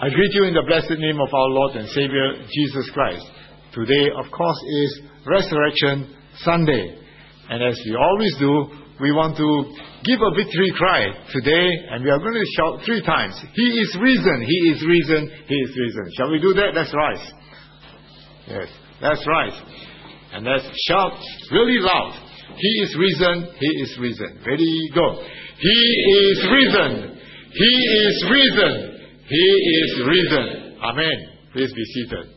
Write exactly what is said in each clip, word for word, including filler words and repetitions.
I greet you in the blessed name of our Lord and Savior, Jesus Christ. Today, of course, is Resurrection Sunday. And as we always do, we want to give a victory cry today, and we are going to shout three times. He is risen, He is risen, He is risen. Shall we do that? Let's rise. Yes, let's rise. And let's shout really loud. He is risen, He is risen. Ready, go. He is risen. He is risen. He is risen. Amen. Please be seated.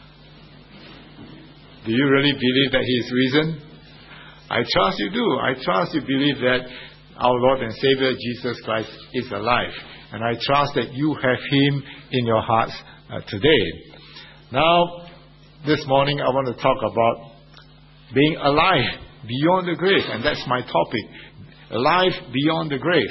Do you really believe that He is risen? I trust you do. I trust you believe that our Lord and Savior Jesus Christ is alive. And I trust that you have Him in your hearts uh, today. Now, this morning I want to talk about being alive beyond the grave. And that's my topic. Alive beyond the grave.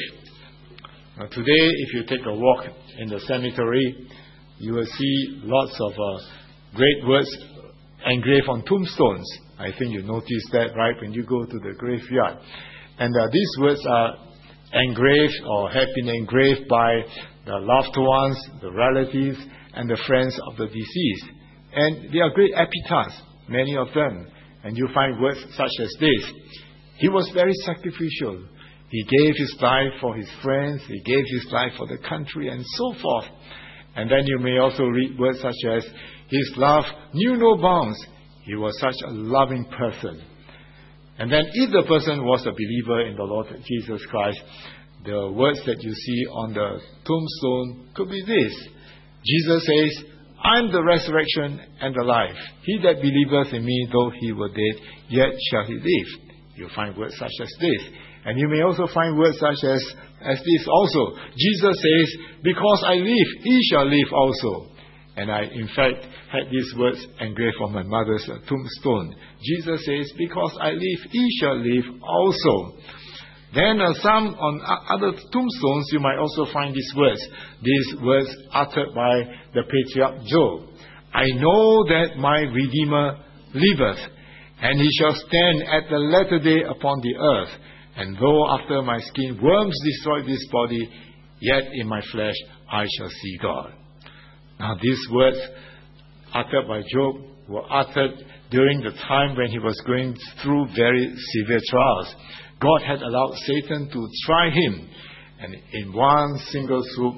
Now, today, if you take a walk in the cemetery, you will see lots of uh, great words engraved on tombstones. I think you noticed that, right, when you go to the graveyard. And uh, these words are engraved or have been engraved by the loved ones, the relatives, and the friends of the deceased. And they are great epitaphs, many of them. And you find words such as this. He was very sacrificial. He gave his life for his friends. He gave his life for the country and so forth. And then you may also read words such as, his love knew no bounds. He was such a loving person. And then if the person was a believer in the Lord Jesus Christ, the words that you see on the tombstone could be this. Jesus says, I am the resurrection and the life. He that believeth in me, though he were dead, yet shall he live. You'll find words such as this. And you may also find words such as, as this also. Jesus says, because I live, he shall live also. And I, in fact, had these words engraved on my mother's tombstone. Jesus says, because I live, he shall live also. Then uh, some on other tombstones, you might also find these words. These words uttered by the patriarch Job. I know that my Redeemer liveth, and he shall stand at the latter day upon the earth. And though after my skin worms destroy this body, yet in my flesh I shall see God. Now these words uttered by Job were uttered during the time when he was going through very severe trials. God had allowed Satan to try him. And in one single swoop,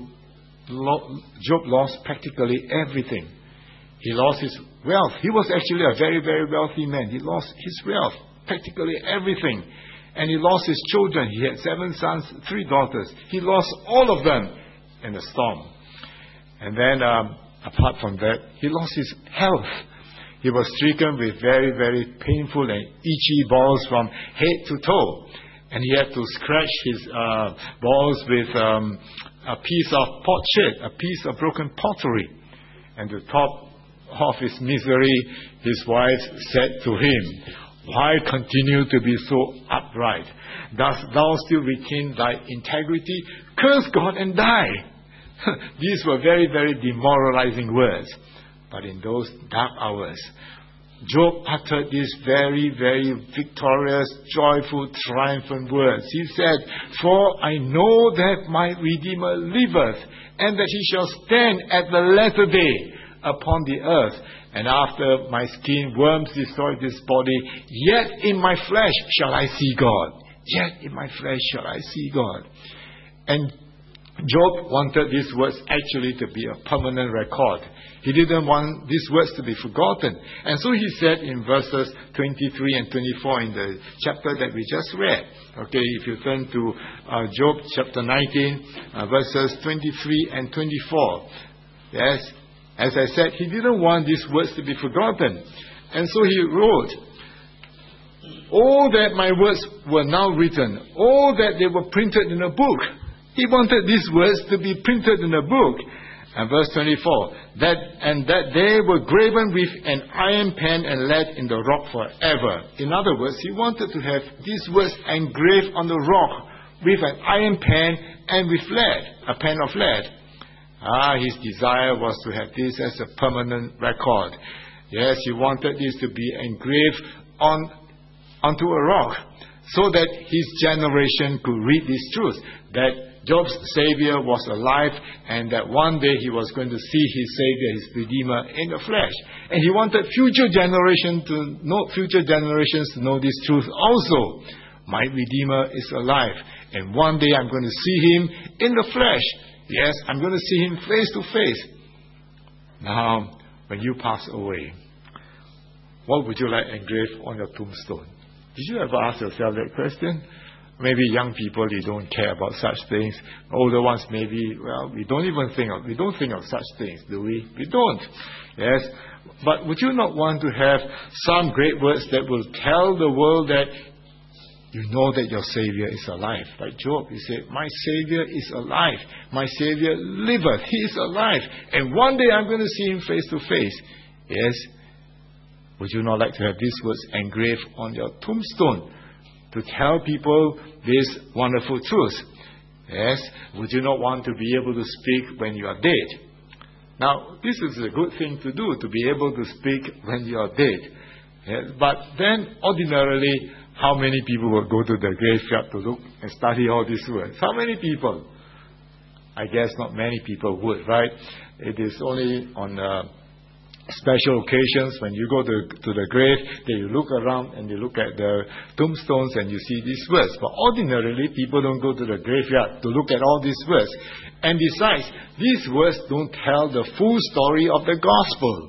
Job lost practically everything. He lost his wealth. He was actually a very, very wealthy man. He lost his wealth, practically everything. And he lost his children. He had seven sons, three daughters. He lost all of them in a storm. And then, um, apart from that, he lost his health. He was stricken with very, very painful and itchy balls from head to toe. And he had to scratch his uh, balls with um, a piece of potsherd, a piece of broken pottery. And to top of his misery, his wife said to him, why continue to be so upright? Dost thou still retain thy integrity? Curse God and die. These were very, very demoralizing words. But in those dark hours, Job uttered these very, very victorious, joyful, triumphant words. He said, for I know that my Redeemer liveth, and that he shall stand at the latter day upon the earth. And after my skin worms destroy this body, yet in my flesh shall I see God. Yet in my flesh shall I see God. And Job wanted these words actually to be a permanent record. He didn't want these words to be forgotten. And so he said in verses twenty-three and twenty-four in the chapter that we just read. Okay, if you turn to uh, Job chapter nineteen, uh, verses twenty-three and twenty-four. Yes, as I said, he didn't want these words to be forgotten. And so he wrote, oh, that my words were now written. Oh, that they were printed in a book. He wanted these words to be printed in a book. And verse twenty-four, that and that they were graven with an iron pen and let in the rock forever. In other words, he wanted to have these words engraved on the rock with an iron pen and with lead, a pen of lead. Ah, his desire was to have this as a permanent record. Yes, he wanted this to be engraved on onto a rock, so that his generation could read this truth, that Job's Savior was alive, and that one day he was going to see his Savior, his Redeemer, in the flesh. And he wanted future generations to know, future generations to know this truth also. My Redeemer is alive, and one day I'm going to see him in the flesh. Yes, I'm going to see him face to face. Now, when you pass away, what would you like engraved on your tombstone? Did you ever ask yourself that question? Maybe young people, they don't care about such things. Older ones, maybe, well, we don't even think of, we don't think of such things, do we? We don't. Yes. But would you not want to have some great words that will tell the world that you know that your Savior is alive? Like Job, he said, my Savior is alive. My Savior liveth. He is alive. And one day I'm going to see him face to face. Yes. Would you not like to have these words engraved on your tombstone to tell people this wonderful truth? Yes. Would you not want to be able to speak when you are dead? Now, this is a good thing to do, to be able to speak when you are dead. Yes. But then, ordinarily, how many people will go to the graveyard to look and study all these words? How many people? I guess not many people would, right? It is only on uh, special occasions when you go to, to the grave that you look around and you look at the tombstones and you see these words. But ordinarily, people don't go to the graveyard to look at all these words. And besides, these words don't tell the full story of the gospel.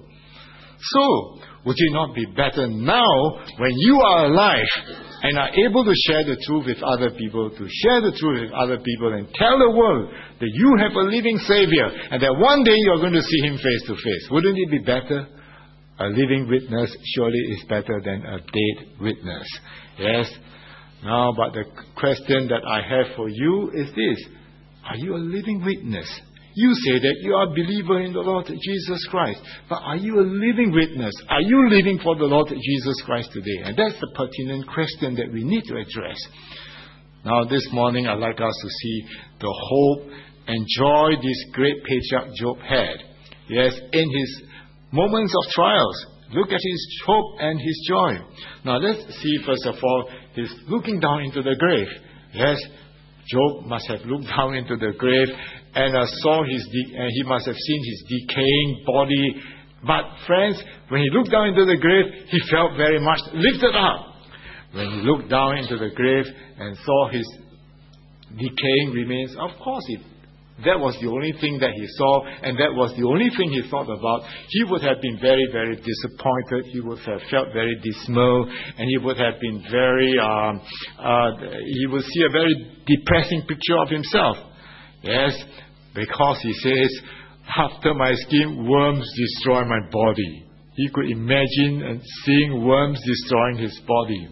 So, would it not be better now, when you are alive and are able to share the truth with other people, to share the truth with other people and tell the world that you have a living Savior and that one day you are going to see him face to face? Wouldn't it be better? A living witness surely is better than a dead witness. Yes? Now, but the question that I have for you is this. Are you a living witness? You say that you are a believer in the Lord Jesus Christ. But are you a living witness? Are you living for the Lord Jesus Christ today? And that's the pertinent question that we need to address. Now, this morning, I'd like us to see the hope and joy this great patriarch Job had. Yes, in his moments of trials. Look at his hope and his joy. Now, let's see, first of all, his looking down into the grave. Yes, Job must have looked down into the grave and uh, saw his, de- and he must have seen his decaying body. But friends, when he looked down into the grave, he felt very much lifted up. When he looked down into the grave and saw his decaying remains, of course, it, that was the only thing that he saw, and that was the only thing he thought about. He would have been very, very disappointed. He would have felt very dismal, and he would have been very, um, uh, he would see a very depressing picture of himself. Yes, because he says, after my skin, worms destroy my body. He could imagine and seeing worms destroying his body.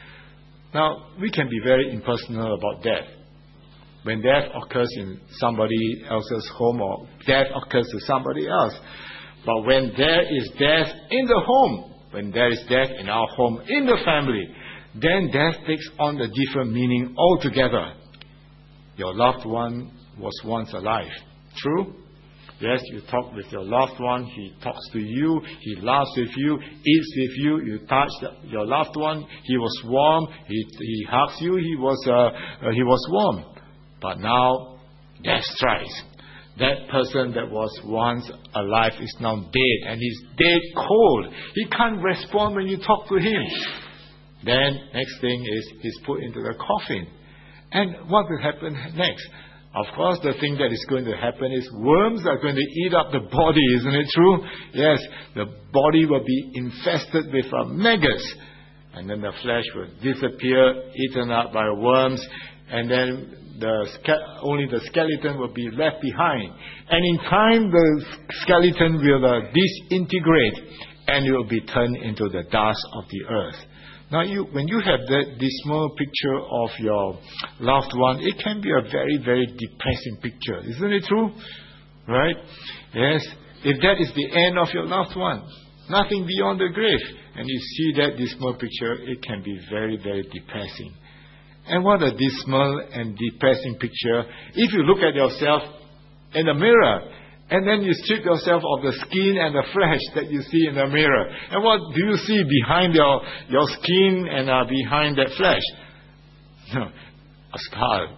Now, we can be very impersonal about death. When death occurs in somebody else's home or death occurs to somebody else. But when there is death in the home, when there is death in our home, in the family, then death takes on a different meaning altogether. Your loved one was once alive. True? Yes, you talk with your loved one. He talks to you. He laughs with you, eats with you. You touch the, your loved one. He was warm. He, he hugs you. He was, uh, uh, he was warm. But now, death strikes. That person that was once alive is now dead, and he's dead cold. He can't respond when you talk to him. Then, next thing is, he's put into the coffin. And what will happen next? Of course, the thing that is going to happen is worms are going to eat up the body, isn't it true? Yes, the body will be infested with uh, maggots. And then the flesh will disappear, eaten up by worms. And then the only the skeleton will be left behind. And in time, the skeleton will uh, disintegrate and it will be turned into the dust of the earth. Now, you, when you have that dismal picture of your loved one, it can be a very, very depressing picture. Isn't it true? Right? Yes. If that is the end of your loved one, nothing beyond the grave, and you see that dismal picture, it can be very, very depressing. And what a dismal and depressing picture if you look at yourself in the mirror and then you strip yourself of the skin and the flesh that you see in the mirror. And what do you see behind your, your skin and uh, behind that flesh? No, a skull.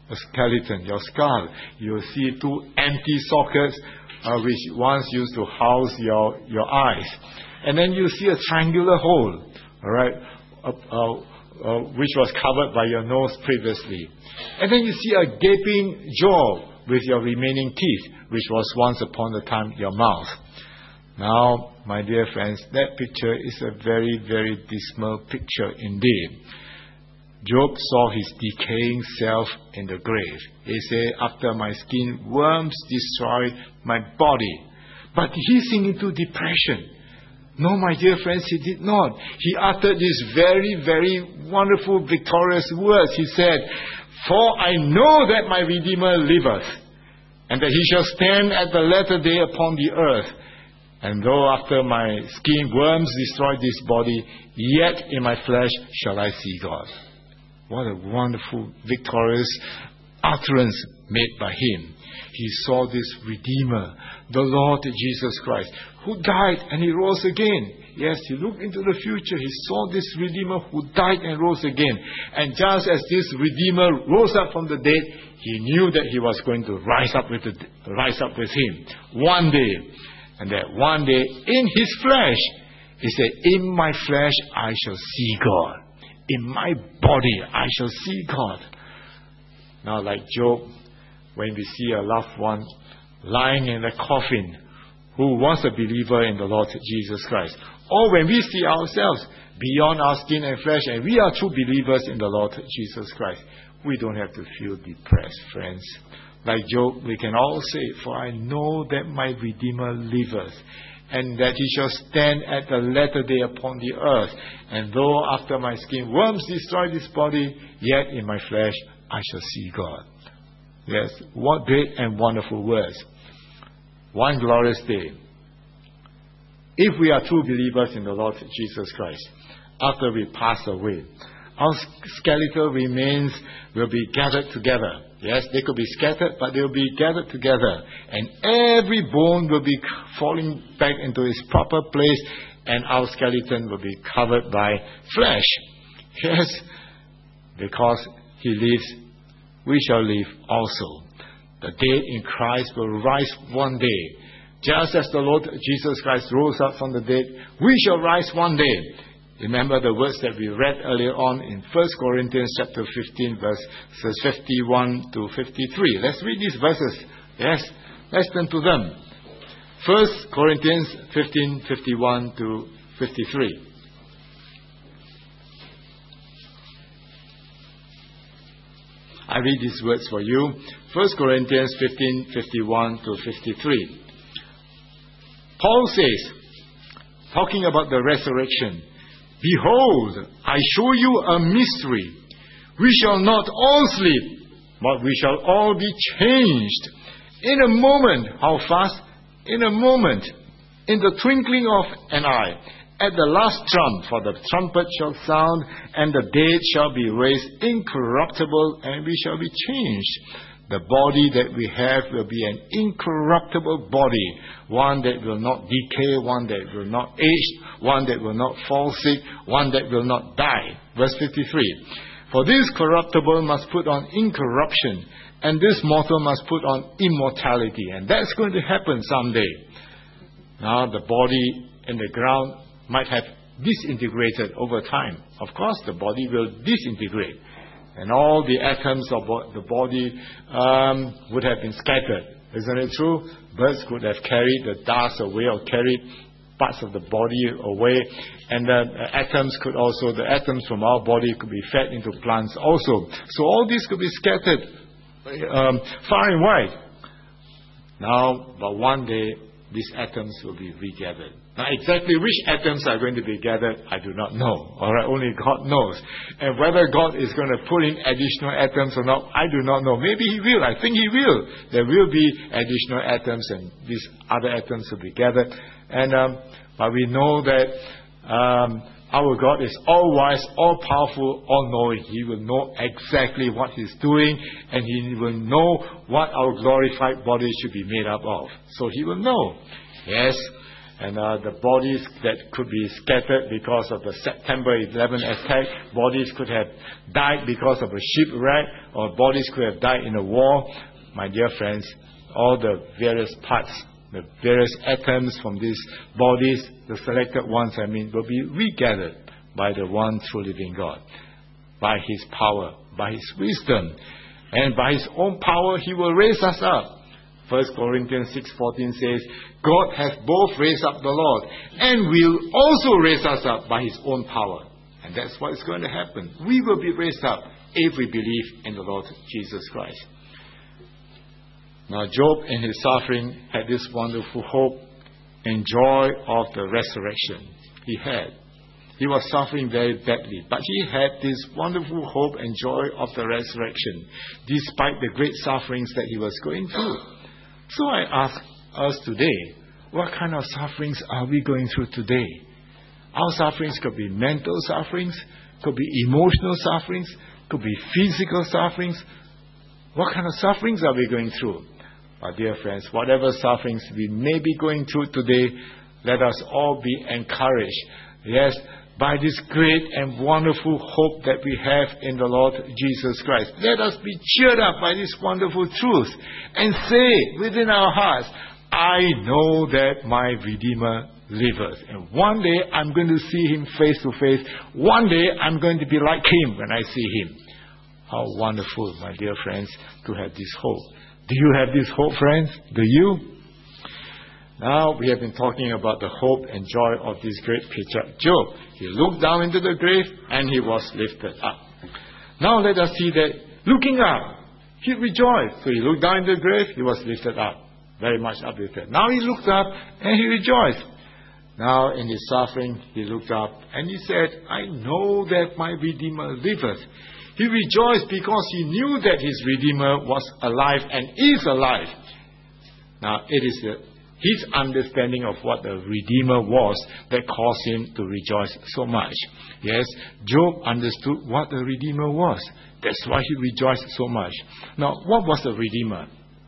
a skeleton, your skull. You will see two empty sockets, uh, which once used to house your, your eyes. And then you see a triangular hole, all right, uh, uh, uh, which was covered by your nose previously. And then you see a gaping jaw with your remaining teeth, which was once upon a time your mouth. Now, my dear friends, that picture is a very, very dismal picture indeed. Job saw his decaying self in the grave. He said, after my skin, worms destroy my body. But he sink into depression. No, my dear friends, he did not. He uttered these very, very wonderful, victorious words. He said, for I know that my Redeemer liveth, and that he shall stand at the latter day upon the earth. And though after my skin worms destroy this body, yet in my flesh shall I see God. What a wonderful, victorious utterance made by him. He saw this Redeemer, the Lord Jesus Christ, who died and he rose again. Yes, he looked into the future. He saw this Redeemer who died and rose again. And just as this Redeemer rose up from the dead, he knew that he was going to rise up with the, rise up with him one day. And that one day, in his flesh, he said, in my flesh I shall see God. In my body I shall see God. Now, like Job, when we see a loved one lying in a coffin who was a believer in the Lord Jesus Christ, or when we see ourselves beyond our skin and flesh and we are true believers in the Lord Jesus Christ, we don't have to feel depressed, friends. Like Job, we can all say, for I know that my Redeemer liveth, and that he shall stand at the latter day upon the earth. And though after my skin worms destroy this body, yet in my flesh I shall see God. Yes, what great and wonderful words. One glorious day, if we are true believers in the Lord Jesus Christ, after we pass away, our skeletal remains will be gathered together. Yes, they could be scattered, but they will be gathered together. And every bone will be falling back into its proper place, and our skeleton will be covered by flesh. Yes, because he lives, we shall live also. The dead in Christ will rise one day. Just as the Lord Jesus Christ rose up from the dead, we shall rise one day. Remember the words that we read earlier on in First Corinthians chapter fifteen, verses fifty-one to fifty-three. Let's read these verses. Yes, let's turn to them. First Corinthians fifteen, fifty-one to fifty-three. I read these words for you. First Corinthians fifteen, fifty-one to fifty-three. Paul says, talking about the resurrection, behold, I show you a mystery. We shall not all sleep, but we shall all be changed. In a moment, how fast? In a moment, in the twinkling of an eye, at the last trump, for the trumpet shall sound, and the dead shall be raised incorruptible, and we shall be changed. The body that we have will be an incorruptible body, one that will not decay, one that will not age, one that will not fall sick, one that will not die. Verse fifty-three. For this corruptible must put on incorruption, and this mortal must put on immortality. And that's going to happen someday. Now the body in the ground might have disintegrated over time. Of course, the body will disintegrate. And all the atoms of the body um, would have been scattered. Isn't it true? Birds could have carried the dust away or carried parts of the body away. And the atoms could also, the atoms from our body could be fed into plants also. So all these could be scattered um, far and wide. Now, but one day, these atoms will be regathered. Now, exactly which atoms are going to be gathered, I do not know. All right, only God knows. And whether God is going to put in additional atoms or not, I do not know. Maybe He will. I think He will. There will be additional atoms, and these other atoms will be gathered. And um, but we know that um, our God is all-wise, all-powerful, all-knowing. He will know exactly what He's doing, and He will know what our glorified body should be made up of. So He will know. Yes. And uh, the bodies that could be scattered because of the September eleventh attack, bodies could have died because of a shipwreck, or bodies could have died in a war. My dear friends, all the various parts, the various atoms from these bodies, the selected ones, I mean, will be regathered by the one true living God, by His power, by His wisdom, and by His own power He will raise us up. First Corinthians six fourteen says, God has both raised up the Lord and will also raise us up by His own power. And that's what is going to happen. We will be raised up if we believe in the Lord Jesus Christ. Now Job in his suffering had this wonderful hope and joy of the resurrection. He had. He was suffering very badly, but he had this wonderful hope and joy of the resurrection, despite the great sufferings that he was going through. So I ask us today, what kind of sufferings are we going through today? Our sufferings could be mental sufferings, could be emotional sufferings, could be physical sufferings. What kind of sufferings are we going through? My dear friends, whatever sufferings we may be going through today, let us all be encouraged. Yes, by this great and wonderful hope that we have in the Lord Jesus Christ. Let us be cheered up by this wonderful truth and say within our hearts, I know that my Redeemer liveth. And one day I'm going to see Him face to face. One day I'm going to be like Him when I see Him. How wonderful, my dear friends, to have this hope. Do you have this hope, friends? Do you? Now we have been talking about the hope and joy of this great patriarch Job. He looked down into the grave and he was lifted up. Now let us see that looking up, he rejoiced. So he looked down into the grave, he was lifted up. Very much uplifted. Now he looked up and he rejoiced. Now in his suffering, he looked up and he said, I know that my Redeemer liveth. He rejoiced because he knew that his Redeemer was alive and is alive. Now it is the his understanding of what the Redeemer was that caused him to rejoice so much. Yes, Job understood what the Redeemer was. That's why he rejoiced so much. Now, what was the Redeemer?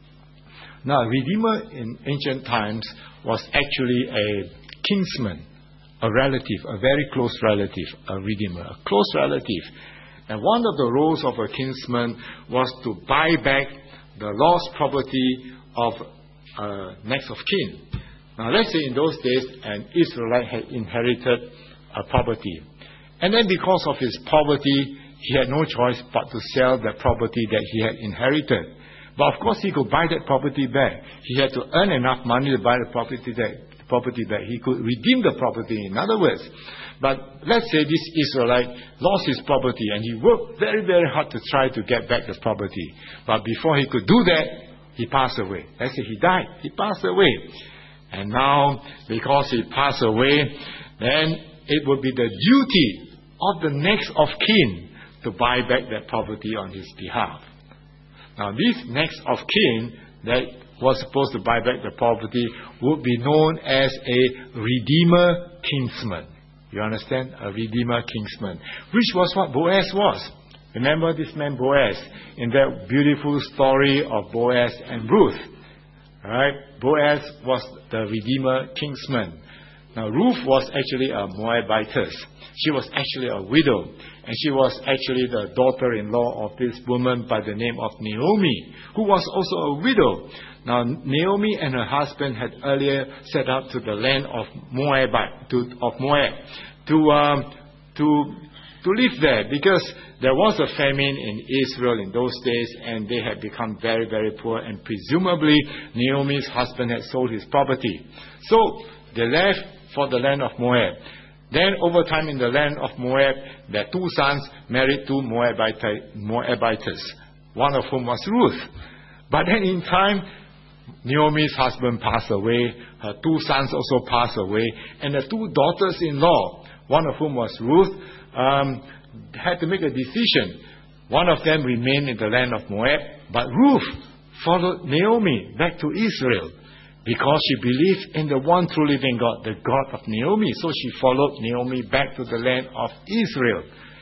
Now, a Redeemer in ancient times was actually a kinsman, a relative, a very close relative, a Redeemer, a close relative. And one of the roles of a kinsman was to buy back the lost property of Uh, next of kin. Now let's say in those days an Israelite had inherited a property, and then because of his poverty he had no choice but to sell the property that he had inherited. But of course he could buy that property back. He had to earn enough money to buy the property back. Property back. He could redeem the property, in other words. But let's say this Israelite lost his property and he worked very very hard to try to get back the property. But before he could do that, he passed away. Let's say he died. He passed away. And now, because he passed away, then it would be the duty of the next of kin to buy back that property on his behalf. Now, this next of kin that was supposed to buy back the property would be known as a Redeemer kinsman. You understand? A Redeemer kinsman. Which was what Boaz was. Remember this man Boaz in that beautiful story of Boaz and Ruth. Right? Boaz was the Redeemer kinsman. Now Ruth was actually a Moabitess. She was actually a widow. And she was actually the daughter-in-law of this woman by the name of Naomi, who was also a widow. Now Naomi and her husband had earlier set out to the land of Moab, to, of Moab, to um, to to live there, because there was a famine in Israel in those days and they had become very, very poor, and presumably Naomi's husband had sold his property. So they left for the land of Moab. Then over time in the land of Moab, their two sons married two Moabite, Moabites, one of whom was Ruth. But then in time, Naomi's husband passed away, her two sons also passed away, and the two daughters-in-law, one of whom was Ruth, Um, had to make a decision. One of them remained in the land of Moab, but Ruth followed Naomi back to Israel because she believed in the one true living God, the God of Naomi. So she followed Naomi back to the land of Israel.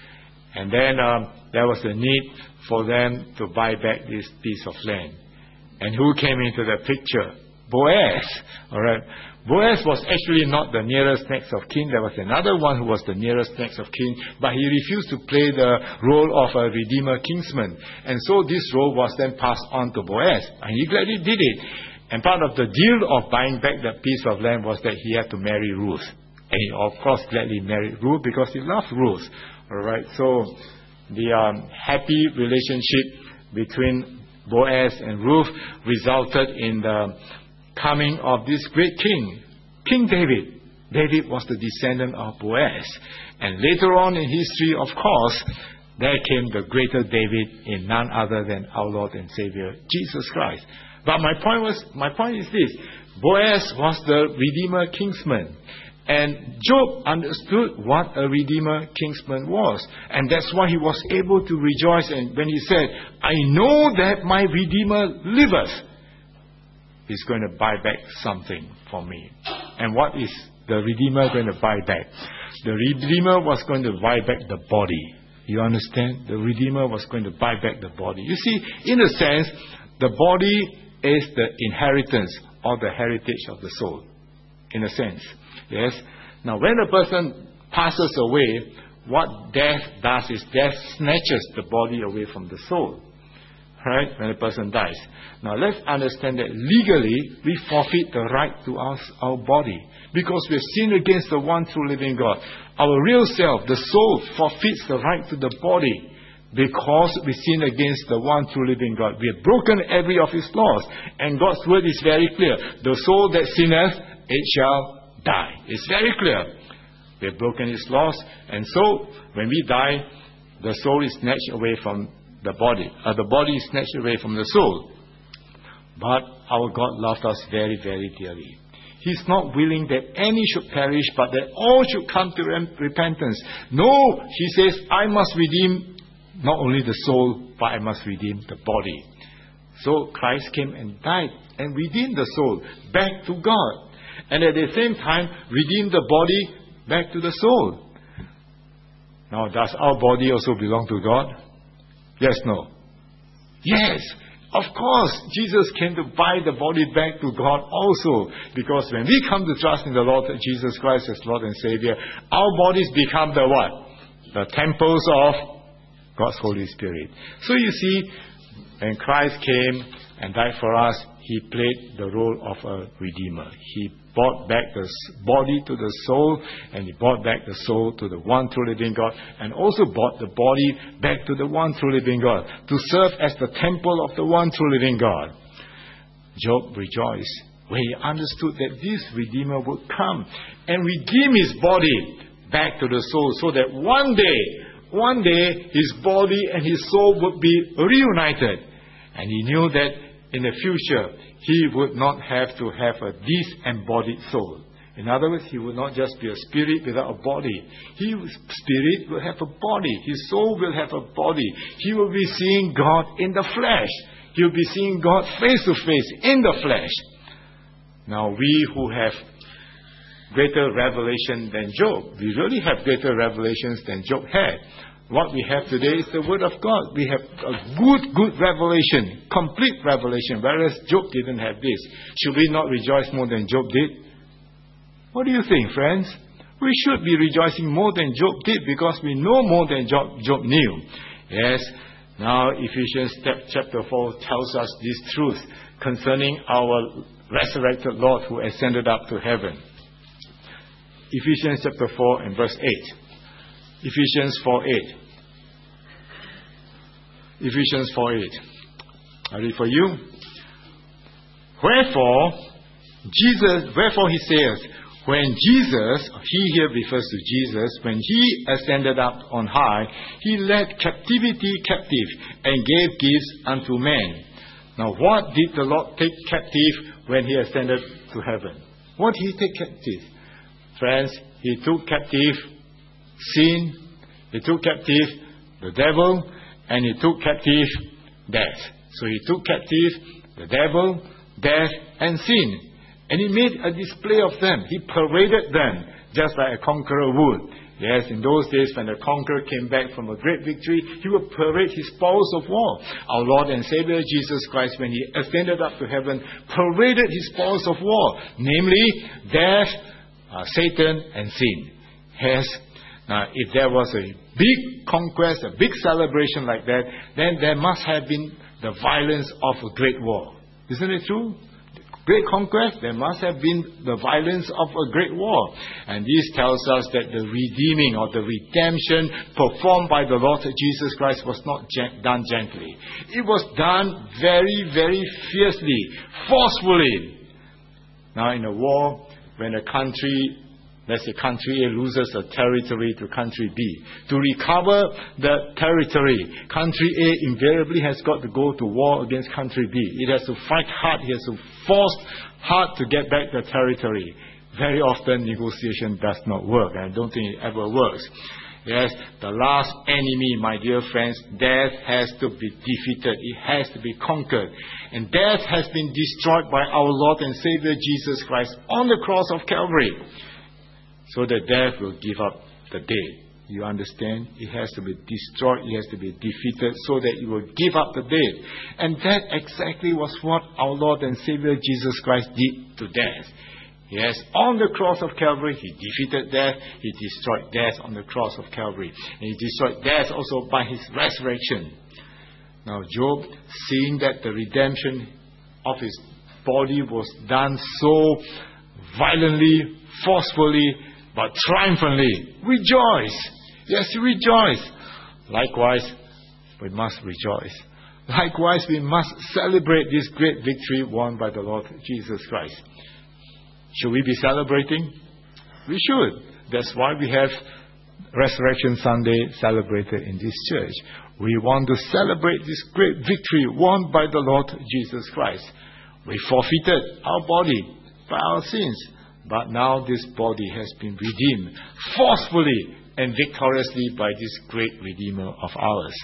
And then um, there was a need for them to buy back this piece of land. And who came into the picture? Boaz. Alright. Boaz was actually not the nearest next of kin. There was another one who was the nearest next of kin, but he refused to play the role of a redeemer kinsman. And so this role was then passed on to Boaz, and he gladly did it. And part of the deal of buying back that piece of land was that he had to marry Ruth. And he of course gladly married Ruth because he loved Ruth. Alright, so the um, happy relationship between Boaz and Ruth resulted in the coming of this great king, King David. David was the descendant of Boaz. And later on in history, of course, there came the greater David in none other than our Lord and Savior, Jesus Christ. But my point was, my point is this: Boaz was the redeemer kinsman. And Job understood what a redeemer kinsman was. And that's why he was able to rejoice. And when he said, I know that my redeemer liveth, he's going to buy back something for me. And what is the redeemer going to buy back? The redeemer was going to buy back the body. You understand? The redeemer was going to buy back the body. You see, in a sense, the body is the inheritance or the heritage of the soul. In a sense. Yes. Now, when a person passes away, what death does is death snatches the body away from the soul. Right? When a person dies. Now, let's understand that legally, we forfeit the right to our, our body. Because we have sinned against the one true living God. Our real self, the soul, forfeits the right to the body. Because we sin against the one true living God. We have broken every of His laws. And God's word is very clear. The soul that sinneth, it shall die. It's very clear. We have broken His laws. And so, when we die, the soul is snatched away from the body. Uh, the body is snatched away from the soul. But our God loved us very, very dearly. He's not willing that any should perish, but that all should come to rem- repentance. No, He says, I must redeem not only the soul, but I must redeem the body. So Christ came and died and redeemed the soul back to God. And at the same time, redeem the body back to the soul. Now, does our body also belong to God? Yes, no? Yes, of course. Jesus came to buy the body back to God also. Because when we come to trust in the Lord Jesus Christ as Lord and Savior, our bodies become the what? The temples of God's Holy Spirit. So you see, when Christ came and died for us, He played the role of a redeemer. He brought back the body to the soul, and He brought back the soul to the one true living God, and also brought the body back to the one true living God, to serve as the temple of the one true living God. Job rejoiced when he understood that this Redeemer would come and redeem his body back to the soul, so that one day, one day, his body and his soul would be reunited. And he knew that in the future, he would not have to have a disembodied soul. In other words, he will not just be a spirit without a body. His spirit will have a body. His soul will have a body. He will be seeing God in the flesh. He will be seeing God face to face in the flesh. Now, we who have greater revelation than Job, we really have greater revelations than Job had. What we have today is the Word of God. We have a good, good revelation, complete revelation, whereas Job didn't have this. Should we not rejoice more than Job did? What do you think, friends? We should be rejoicing more than Job did, because we know more than Job, Job knew. Yes. Now, Ephesians chapter four tells us this truth concerning our resurrected Lord who ascended up to heaven. Ephesians chapter four and verse eight. Ephesians four eight. Ephesians four eight. I read for you. Wherefore, Jesus, wherefore he says, when Jesus, he here refers to Jesus, when he ascended up on high, he led captivity captive and gave gifts unto men. Now, what did the Lord take captive when he ascended to heaven? What did he take captive? Friends, he took captive sin, he took captive the devil, and he took captive death. So he took captive the devil, death, and sin. And he made a display of them. He paraded them just like a conqueror would. Yes, in those days when the conqueror came back from a great victory, he would parade his spoils of war. Our Lord and Savior Jesus Christ, when he ascended up to heaven, paraded his spoils of war, namely death, uh, Satan, and sin. Yes, now if there was a big conquest, a big celebration like that, then there must have been the violence of a great war. Isn't it true? Great conquest, there must have been the violence of a great war. And this tells us that the redeeming or the redemption performed by the Lord Jesus Christ was not gen- done gently. It was done very, very fiercely, forcefully. Now in a war, when a country, let's say country A loses a territory to country B, to recover the territory, country A invariably has got to go to war against country B. It has to fight hard, it has to force hard to get back the territory. Very often negotiation does not work, and I don't think it ever works. Yes, the last enemy, my dear friends, death has to be defeated. It has to be conquered. And death has been destroyed by our Lord and Savior Jesus Christ on the cross of Calvary, so that death will give up the dead. You understand? It has to be destroyed, it has to be defeated, so that it will give up the dead. And that exactly was what our Lord and Savior Jesus Christ did to death. Yes, on the cross of Calvary, He defeated death, He destroyed death on the cross of Calvary. And He destroyed death also by His resurrection. Now Job, seeing that the redemption of his body was done so violently, forcefully, but triumphantly, rejoice. Yes, rejoice. Likewise, we must rejoice. Likewise, we must celebrate this great victory won by the Lord Jesus Christ. Should we be celebrating? We should. That's why we have Resurrection Sunday celebrated in this church. We want to celebrate this great victory won by the Lord Jesus Christ. We forfeited our body by our sins, but now this body has been redeemed forcefully and victoriously by this great Redeemer of ours.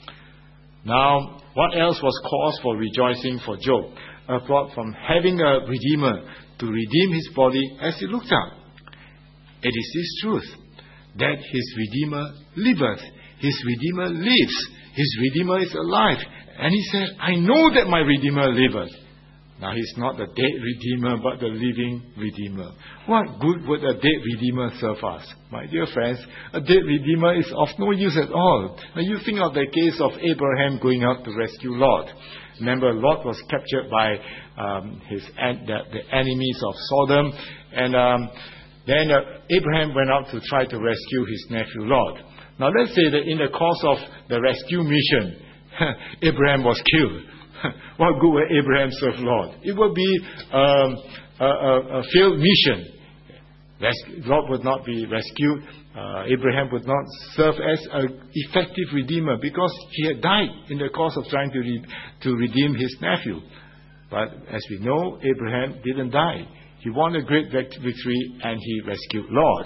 Now, what else was cause for rejoicing for Job, apart from having a Redeemer to redeem his body as he looked up? It is this truth, that his Redeemer liveth, his Redeemer lives, his Redeemer is alive. And he said, I know that my Redeemer liveth. Now, he's not the dead Redeemer, but the living Redeemer. What good would a dead Redeemer serve us? My dear friends, a dead Redeemer is of no use at all. Now, you think of the case of Abraham going out to rescue Lot. Remember, Lot was captured by um, his the, the enemies of Sodom. And um, then uh, Abraham went out to try to rescue his nephew Lot. Now, let's say that in the course of the rescue mission, Abraham was killed. What good will Abraham serve Lord? It would be um, a, a, a failed mission. Res- Lord would not be rescued. Uh, Abraham would not serve as an effective redeemer because he had died in the course of trying to, re- to redeem his nephew. But as we know, Abraham didn't die. He won a great victory and he rescued Lot.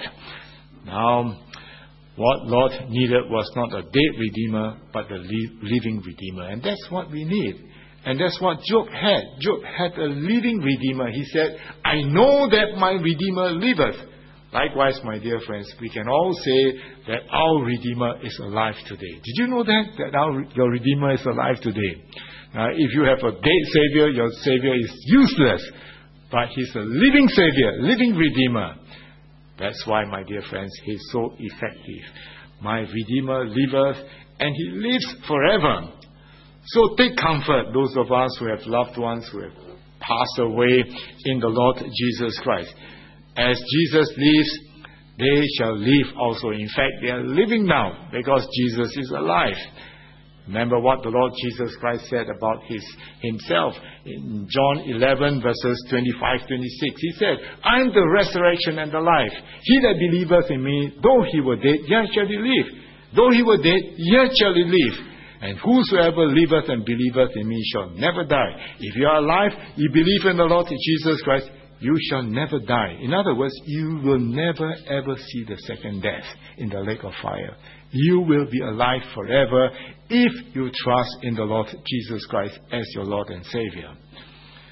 Now, what Lot needed was not a dead redeemer, but a li- living redeemer. And that's what we need. And that's what Job had. Job had a living Redeemer. He said, I know that my Redeemer liveth. Likewise, my dear friends, we can all say that our Redeemer is alive today. Did you know that? That our, your Redeemer is alive today. Now, if you have a dead Savior, your Savior is useless. But He's a living Savior, living Redeemer. That's why, my dear friends, He's so effective. My Redeemer liveth, and He lives forever. So take comfort, those of us who have loved ones who have passed away in the Lord Jesus Christ. As Jesus lives, they shall live also. In fact, they are living now because Jesus is alive. Remember what the Lord Jesus Christ said about his, himself in John eleven verses twenty-five to twenty-six. He said, I am the resurrection and the life. He that believeth in me, though he were dead, yet shall he live. Though he were dead, yet shall he live. And whosoever liveth and believeth in me shall never die. If you are alive, you believe in the Lord Jesus Christ, you shall never die. In other words, you will never ever see the second death in the lake of fire. You will be alive forever if you trust in the Lord Jesus Christ as your Lord and Savior.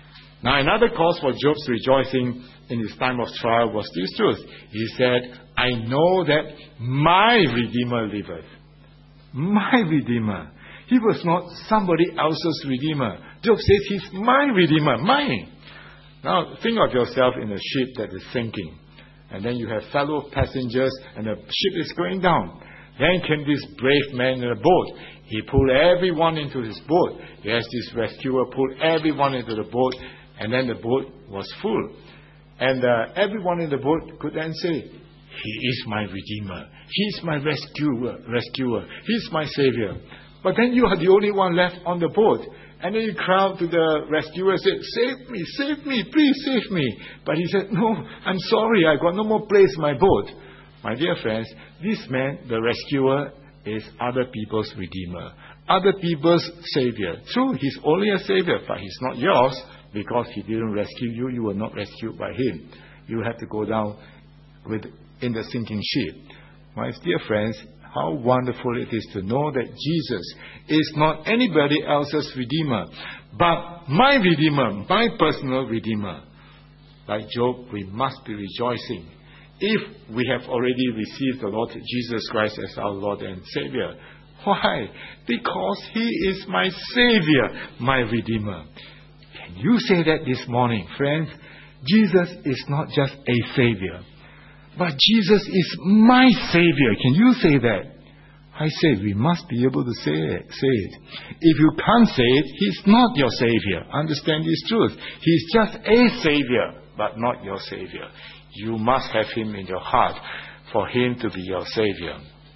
Now, another cause for Job's rejoicing in his time of trial was this truth. He said, I know that my Redeemer liveth. My Redeemer. He was not somebody else's Redeemer. Job says, he's my Redeemer, mine. Now, think of yourself in a ship that is sinking. And then you have fellow passengers and the ship is going down. Then came this brave man in a boat. He pulled everyone into his boat. Yes, this rescuer pulled everyone into the boat. And then the boat was full. And uh, everyone in the boat could then say, He is my Redeemer. He's my rescuer. rescuer. He's my Savior. But then you are the only one left on the boat. And then you cry out to the rescuer and say, Save me, save me, please save me. But he said, No, I'm sorry, I got no more place in my boat. My dear friends, this man, the rescuer, is other people's Redeemer. Other people's Savior. True, he's only a Savior, but he's not yours. Because he didn't rescue you, you were not rescued by him. You have to go down with in the sinking ship. My dear friends, how wonderful it is to know that Jesus is not anybody else's Redeemer, but my Redeemer, my personal Redeemer. Like Job, we must be rejoicing if we have already received the Lord Jesus Christ as our Lord and Savior. Why? Because He is my Savior, my Redeemer. Can you say that this morning, friends? Jesus is not just a Savior, but Jesus is my Savior. Can you say that? I say we must be able to say it. Say it. If you can't say it, He's not your Savior. Understand this truth. He's just a Savior, but not your Savior. You must have Him in your heart for Him to be your Savior.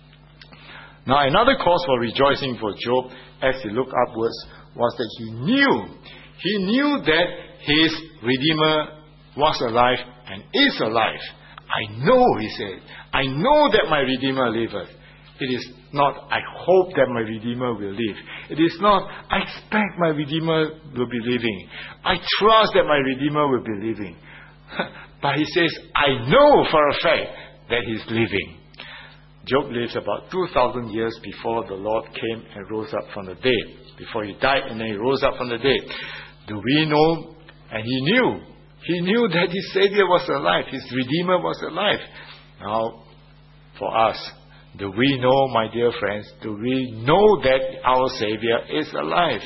Now, another cause for rejoicing for Job as he looked upwards was that he knew He knew that his Redeemer was alive and is alive. I know, he said, I know that my Redeemer liveth. It is not, I hope that my Redeemer will live. It is not, I expect my Redeemer will be living. I trust that my Redeemer will be living. But he says, I know for a fact that he's living. Job lived about two thousand years before the Lord came and rose up from the dead. Before he died and then he rose up from the dead. Do we know? And he knew. He knew that his Savior was alive. His Redeemer was alive. Now, for us, do we know, my dear friends, do we know that our Savior is alive?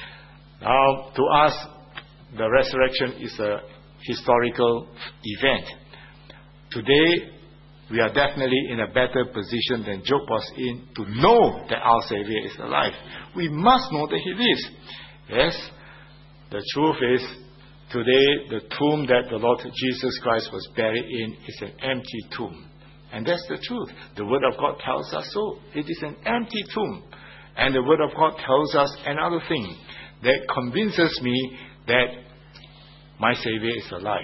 Now, to us, the resurrection is a historical event. Today, we are definitely in a better position than Job was in to know that our Savior is alive. We must know that He lives. Yes, the truth is, today the tomb that the Lord Jesus Christ was buried in is an empty tomb. And that's the truth. The Word of God tells us so. It is an empty tomb. And the Word of God tells us another thing that convinces me that my Savior is alive.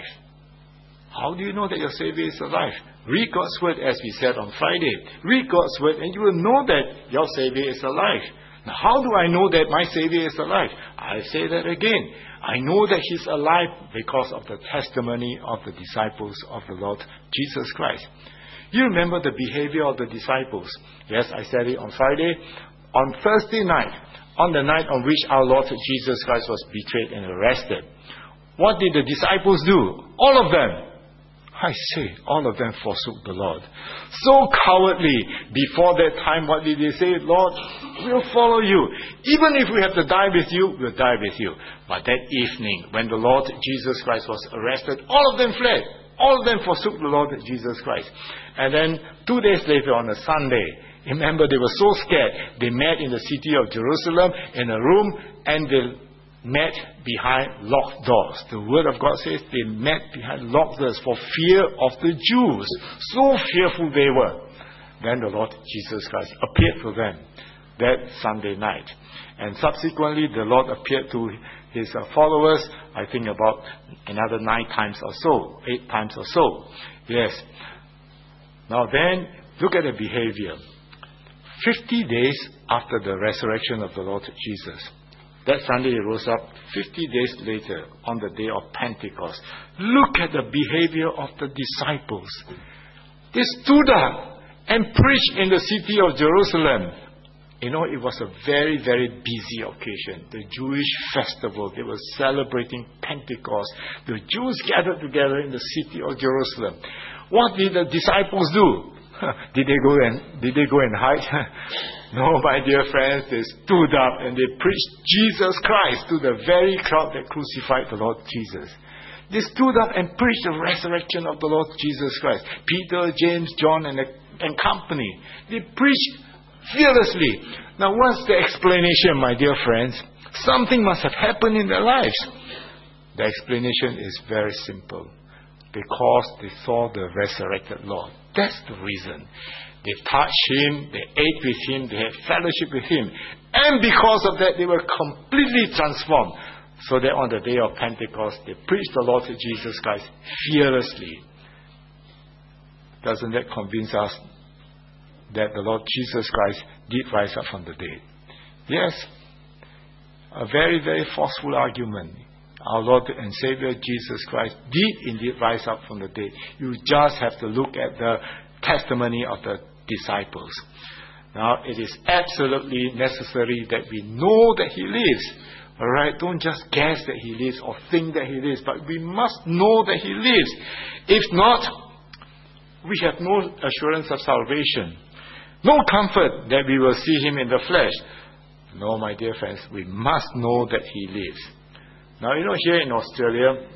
How do you know that your Savior is alive? Read God's Word, as we said on Friday. Read God's Word and you will know that your Savior is alive. Now, how do I know that my Savior is alive? I say that again. I know that He's alive because of the testimony of the disciples of the Lord Jesus Christ. You remember the behavior of the disciples. Yes, I said it on Friday. On Thursday night, on the night on which our Lord Jesus Christ was betrayed and arrested, what did the disciples do? All of them. I say, all of them forsook the Lord. So cowardly. Before that time, what did they say? Lord, we'll follow you. Even if we have to die with you, we'll die with you. But that evening, when the Lord Jesus Christ was arrested, all of them fled. All of them forsook the Lord Jesus Christ. And then, two days later on a Sunday, remember they were so scared, they met in the city of Jerusalem in a room and they met behind locked doors. The Word of God says they met behind locked doors for fear of the Jews. So fearful they were. Then the Lord Jesus Christ appeared to them that Sunday night. And subsequently the Lord appeared to His followers, I think about another nine times or so, eight times or so. Yes. Now then, look at the behavior. Fifty days after the resurrection of the Lord Jesus, that Sunday He rose up. Fifty days later, on the day of Pentecost, look at the behavior of the disciples. They stood up and preached in the city of Jerusalem. You know, it was a very, very busy occasion. The Jewish festival, they were celebrating Pentecost. The Jews gathered together in the city of Jerusalem. What did the disciples do? Did they go and did they go and hide? No, my dear friends, they stood up and they preached Jesus Christ to the very crowd that crucified the Lord Jesus. They stood up and preached the resurrection of the Lord Jesus Christ. Peter, James, John, and, and company. They preached fearlessly. Now, what's the explanation, my dear friends? Something must have happened in their lives. The explanation is very simple. Because they saw the resurrected Lord. That's the reason. They touched Him, they ate with Him, they had fellowship with Him. And because of that, they were completely transformed. So that on the day of Pentecost, they preached the Lord Jesus Christ fearlessly. Doesn't that convince us that the Lord Jesus Christ did rise up from the dead? Yes. A very, very forceful argument. Our Lord and Savior Jesus Christ did indeed rise up from the dead. You just have to look at the testimony of the disciples. Now, it is absolutely necessary that we know that He lives. Alright, don't just guess that He lives or think that He lives, but we must know that He lives. If not, we have no assurance of salvation. No comfort that we will see Him in the flesh. No, my dear friends, we must know that He lives. Now, you know, here in Australia,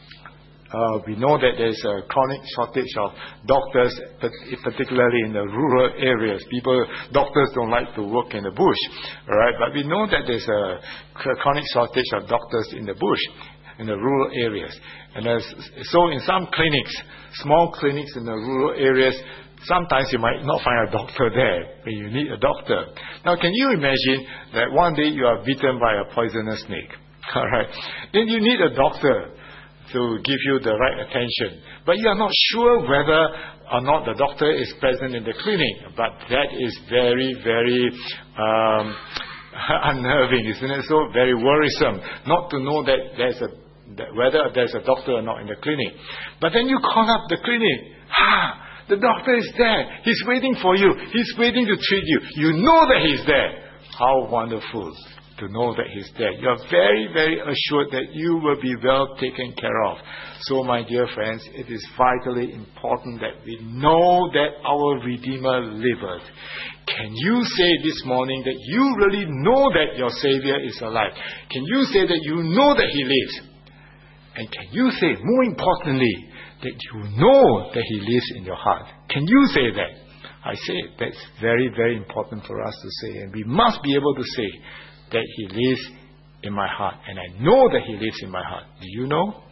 uh, we know that there is a chronic shortage of doctors, particularly in the rural areas. People, doctors don't like to work in the bush, all right? But we know that there's a chronic shortage of doctors in the bush, in the rural areas. And as, so in some clinics, small clinics in the rural areas, sometimes you might not find a doctor there when you need a doctor. Now, can you imagine that one day you are bitten by a poisonous snake? All right. Then you need a doctor to give you the right attention. But you are not sure whether or not the doctor is present in the clinic. But that is very, very um, unnerving, isn't it? So very worrisome not to know that there's a that whether there's a doctor or not in the clinic. But then you call up the clinic. Ah, the doctor is there. He's waiting for you. He's waiting to treat you. You know that He's there. How wonderful to know that He's there. You are very, very assured that you will be well taken care of. So, my dear friends, it is vitally important that we know that our Redeemer liveth. Can you say this morning that you really know that your Savior is alive? Can you say that you know that He lives? And can you say, more importantly, that you know that He lives in your heart? Can you say that? I say that's very, very important for us to say. And we must be able to say that He lives in my heart. And I know that He lives in my heart. Do you know?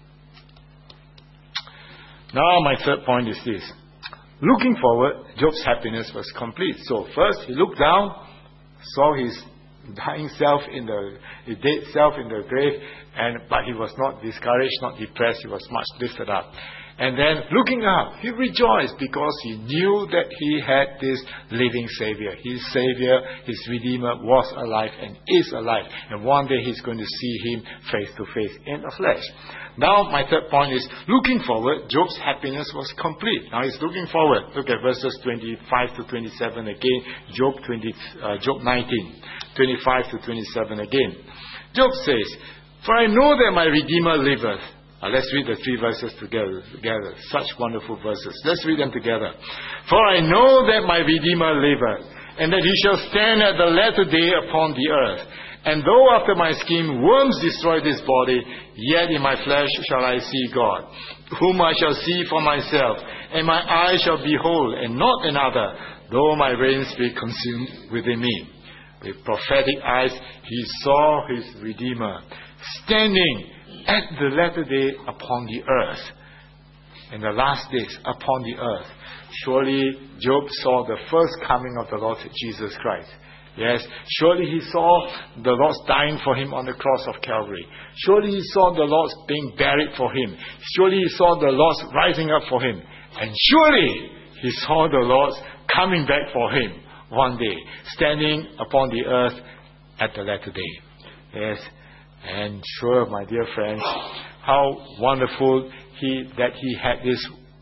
Now my third point is this. Looking forward, Job's happiness was complete. So first he looked down, saw his dying self in the, his dead self in the grave, and but he was not discouraged, not depressed. He was much lifted up. And then looking up, he rejoiced because he knew that he had this living Savior. His Savior, his Redeemer was alive and is alive. And one day he's going to see Him face to face in the flesh. Now my third point is, looking forward, Job's happiness was complete. Now he's looking forward. Look at verses twenty-five to twenty-seven again. Job, twenty, uh, Job nineteen, twenty-five to twenty-seven again. Job says, "For I know that my Redeemer liveth." Uh, let's read the three verses together, together. Such wonderful verses. Let's read them together. "For I know that my Redeemer liveth, and that He shall stand at the latter day upon the earth. And though after my scheme worms destroy this body, yet in my flesh shall I see God, whom I shall see for myself, and my eyes shall behold, and not another, though my reins be consumed within me." With prophetic eyes, he saw his Redeemer standing at the latter day upon the earth. In the last days upon the earth. Surely Job saw the first coming of the Lord Jesus Christ. Yes, surely he saw the Lord dying for him on the cross of Calvary. Surely he saw the Lord being buried for him. Surely he saw the Lord rising up for him. And surely he saw the Lord coming back for him one day, standing upon the earth at the latter day. Yes, and sure, my dear friends, how wonderful he that he had this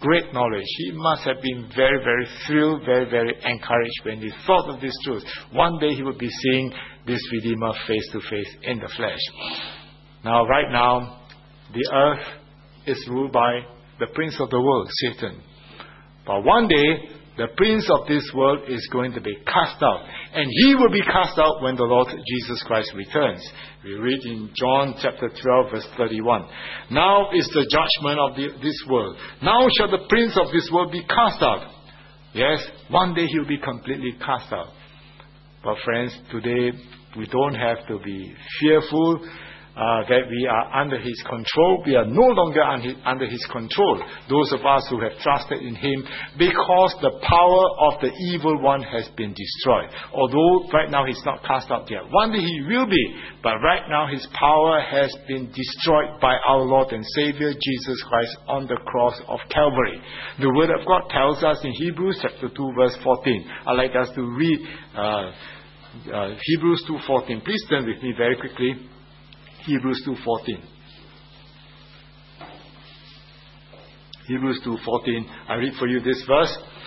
great knowledge. He must have been very, very thrilled, very, very encouraged when he thought of this truth. One day he would be seeing this Redeemer face to face in the flesh. Now, right now, the earth is ruled by the prince of the world, Satan. But one day, the prince of this world is going to be cast out. And he will be cast out when the Lord Jesus Christ returns. We read in John chapter twelve, verse thirty-one. Now is the judgment of the, this world. Now shall the prince of this world be cast out. Yes, one day he will be completely cast out. But friends, today we don't have to be fearful Uh, that we are under His control. We are no longer under His control, those of us who have trusted in Him, because the power of the evil one has been destroyed. Although right now He's not cast out yet. One day He will be, but right now His power has been destroyed by our Lord and Savior Jesus Christ on the cross of Calvary. The Word of God tells us in Hebrews chapter two, verse fourteen. I'd like us to read uh, uh, Hebrews two fourteen. Please turn with me very quickly. Hebrews two fourteen. Hebrews two fourteen. I read for you this verse.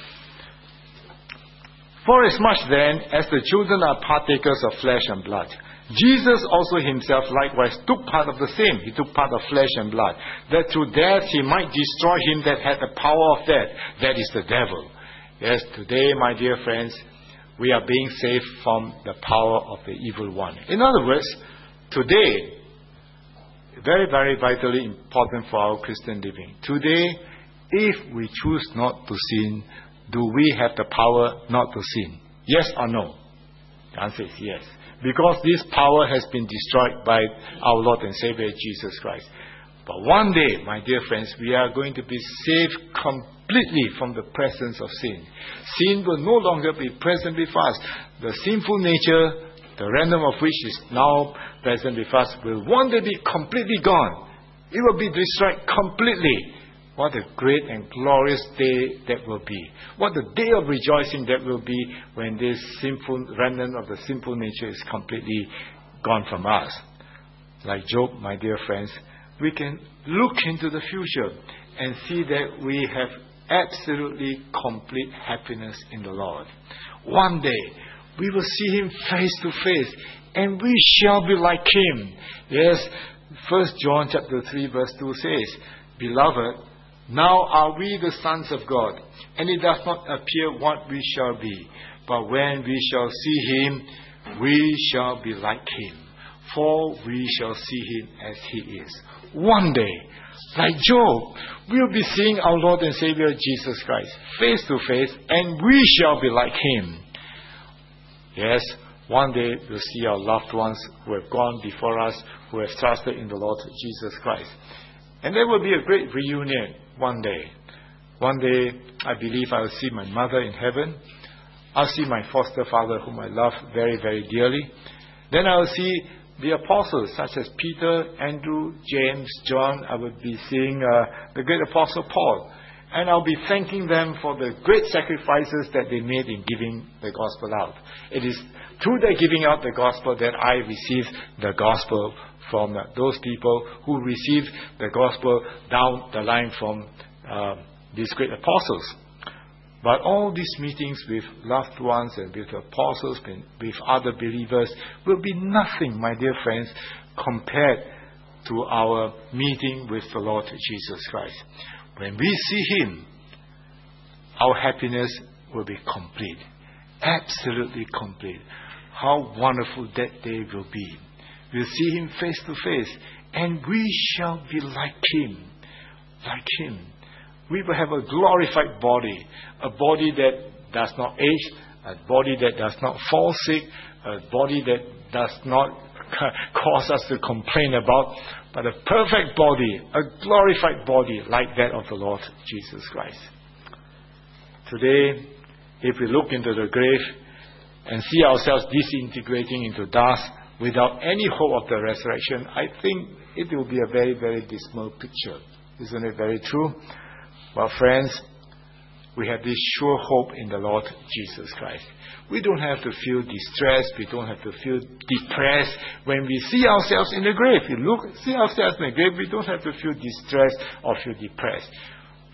For as much then as the children are partakers of flesh and blood, Jesus also himself likewise took part of the same. He took part of flesh and blood, that through death he might destroy him that had the power of death, that is the devil. Yes, today, my dear friends, we are being saved from the power of the evil one. In other words, today, very, very vitally important for our Christian living. Today, if we choose not to sin, do we have the power not to sin? Yes or no? The answer is yes. Because this power has been destroyed by our Lord and Savior Jesus Christ. But one day, my dear friends, we are going to be saved completely from the presence of sin. Sin will no longer be present with us. The sinful nature, the random of which is now present with us, will one day be completely gone. It will be destroyed completely. What a great and glorious day that will be. What a day of rejoicing that will be when this sinful remnant of the sinful nature is completely gone from us. Like Job, my dear friends, we can look into the future and see that we have absolutely complete happiness in the Lord. One day, we will see Him face to face, and we shall be like Him. Yes, First John chapter three verse two says, Beloved, now are we the sons of God, and it does not appear what we shall be. But when we shall see Him, we shall be like Him, for we shall see Him as He is. One day, like Job, we'll be seeing our Lord and Savior Jesus Christ face to face, and we shall be like Him. Yes, one day we'll see our loved ones who have gone before us, who have trusted in the Lord Jesus Christ. And there will be a great reunion one day. One day, I believe I will see my mother in heaven. I'll see my foster father, whom I love very, very dearly. Then I will see the apostles, such as Peter, Andrew, James, John. I will be seeing uh, the great apostle Paul. And I'll be thanking them for the great sacrifices that they made in giving the gospel out. It is through their giving out the gospel that I received the gospel from those people who received the gospel down the line from uh, these great apostles. But all these meetings with loved ones and with apostles and with other believers will be nothing, my dear friends, compared to our meeting with the Lord Jesus Christ. When we see Him, our happiness will be complete. Absolutely complete. How wonderful that day will be. We'll see Him face to face, and we shall be like Him. Like Him. We will have a glorified body. A body that does not age. A body that does not fall sick. A body that does not cause us to complain about. But a perfect body, a glorified body like that of the Lord Jesus Christ. Today, if we look into the grave and see ourselves disintegrating into dust without any hope of the resurrection, I think it will be a very, very dismal picture. Isn't it very true? Well, friends, we have this sure hope in the Lord Jesus Christ. We don't have to feel distressed. We don't have to feel depressed when we see ourselves in the grave. We look, see ourselves in the grave, we don't have to feel distressed or feel depressed.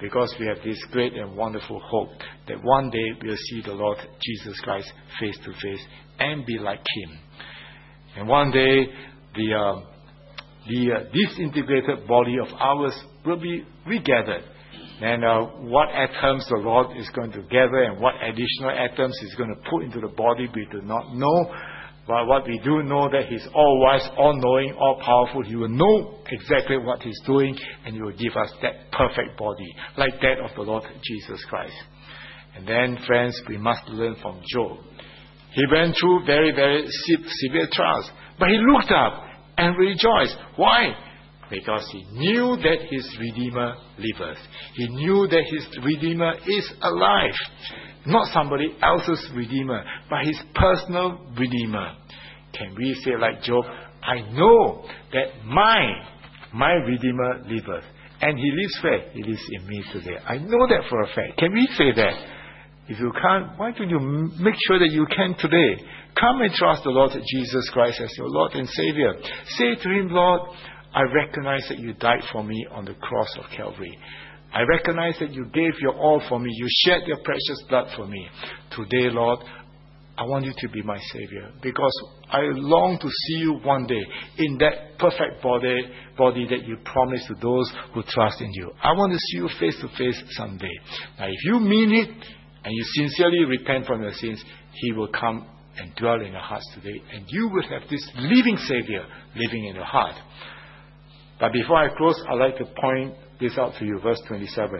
because we have this great and wonderful hope that one day we'll see the Lord Jesus Christ face to face and be like Him. And one day the uh, the uh, disintegrated body of ours will be regathered. And uh, what atoms the Lord is going to gather and what additional atoms He's going to put into the body, we do not know. But what we do know, that He's all-wise, all-knowing, all-powerful. He will know exactly what He's doing, and He will give us that perfect body, like that of the Lord Jesus Christ. And then, friends, we must learn from Job. He went through very, very severe trials, but he looked up and rejoiced. Why? Because he knew that his Redeemer liveth. He knew that his Redeemer is alive. Not somebody else's Redeemer, but his personal Redeemer. Can we say like Job, I know that my, my Redeemer liveth. And He lives where? He lives in me today. I know that for a fact. Can we say that? If you can't, why don't you make sure that you can today? Come and trust the Lord Jesus Christ as your Lord and Savior. Say to Him, Lord, I recognize that you died for me on the cross of Calvary. I recognize that you gave your all for me. You shed your precious blood for me. Today, Lord, I want you to be my Savior, because I long to see you one day in that perfect body, body that you promised to those who trust in you. I want to see you face to face someday. Now, if you mean it and you sincerely repent from your sins, He will come and dwell in your hearts today, and you will have this living Savior living in your heart. But before I close, I'd like to point this out to you, verse twenty-seven.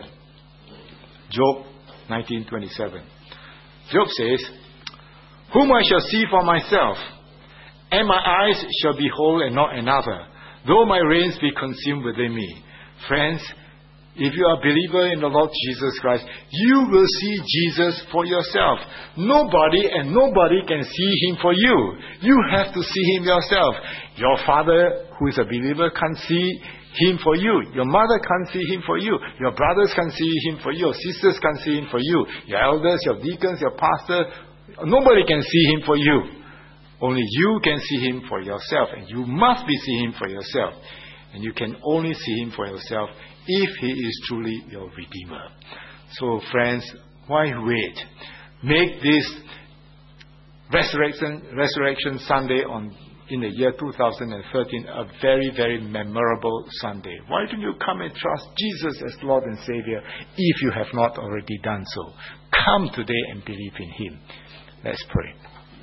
Job nineteen twenty-seven. Job says, whom I shall see for myself, and my eyes shall behold and not another, though my reins be consumed within me. Friends, if you are a believer in the Lord Jesus Christ, you will see Jesus for yourself. Nobody and nobody can see Him for you. You have to see Him yourself. Your father, who is a believer, can't see Him for you. Your mother can't see Him for you. Your brothers can't see Him for you. Your sisters can't see Him for you. Your elders, your deacons, your pastor, nobody can see Him for you. Only you can see Him for yourself. And you must be seeing Him for yourself. And you can only see Him for yourself if He is truly your Redeemer. So friends, why wait? Make this Resurrection, Resurrection Sunday on in the year two thousand thirteen a very, very memorable Sunday. Why don't you come and trust Jesus as Lord and Savior if you have not already done so? Come today and believe in Him. Let's pray.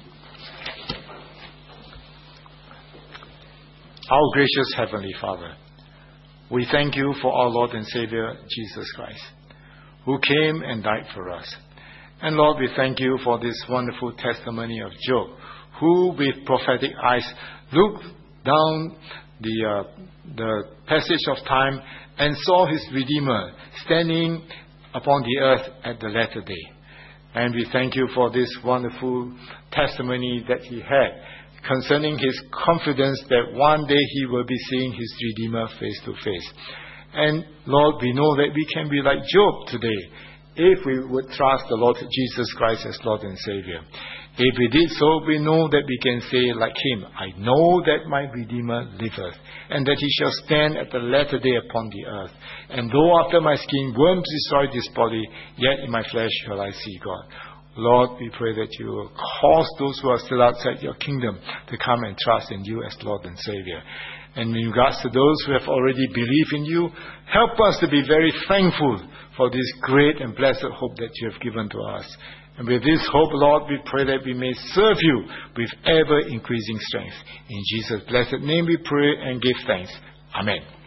Our gracious Heavenly Father, we thank you for our Lord and Savior, Jesus Christ, who came and died for us. And Lord, we thank you for this wonderful testimony of Job, who with prophetic eyes looked down the, uh, the passage of time and saw his Redeemer standing upon the earth at the latter day. And we thank you for this wonderful testimony that he had concerning his confidence that one day he will be seeing his Redeemer face to face. And Lord, we know that we can be like Job today if we would trust the Lord Jesus Christ as Lord and Savior. If we did so, we know that we can say like him, I know that my Redeemer liveth, and that he shall stand at the latter day upon the earth. And though after my skin worms destroy this body, yet in my flesh shall I see God. Lord, we pray that you will cause those who are still outside your kingdom to come and trust in you as Lord and Savior. And in regards to those who have already believed in you, help us to be very thankful for this great and blessed hope that you have given to us. And with this hope, Lord, we pray that we may serve you with ever-increasing strength. In Jesus' blessed name we pray and give thanks. Amen.